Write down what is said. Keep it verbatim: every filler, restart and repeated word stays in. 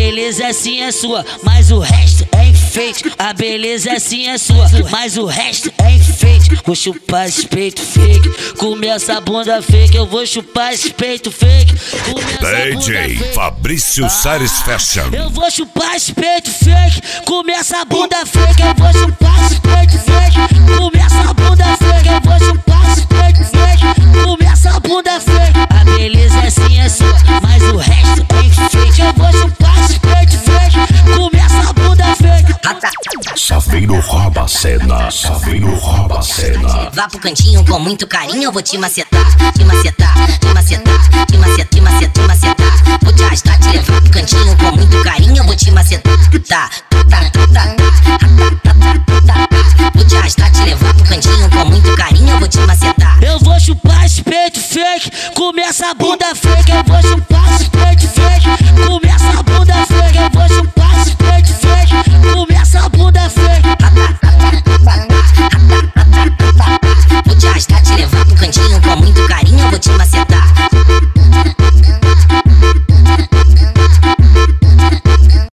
beleza sim é sua, mas o resto é enfeite. A beleza sim é sua, mas o resto é enfeite. Vou chupar esse peito fake, comer essa bunda fake. Eu vou chupar esse peito fake, D J Fabrício Sares Fashion. Eu vou chupar esse peito fake, comer essa bunda fake. Eu vou chupar esse peito fake, comer essa bunda fake. Eu vou chupar esse peito fake, comer essa bunda fake. A beleza sim é sua, mas o resto é enfeite. Eu vou chupar esse peito fake, comer essa bunda fake. Saveiro rouba a cena, Saveiro rouba a cena. Vá pro cantinho com muito carinho, eu vou te macetar, te macetar, te macetar, te macetar, te macetar, te macetar. Vou te arrastar, te levar pro cantinho com muito carinho, eu vou te macetar. Tá, tá, tá, tá, tá. Vou te arrastar, te levar pro cantinho com muito carinho, eu vou te macetar. Eu vou chupar esse peito fake, comer essa bunda fake. Eu vou chupar esse peito fake,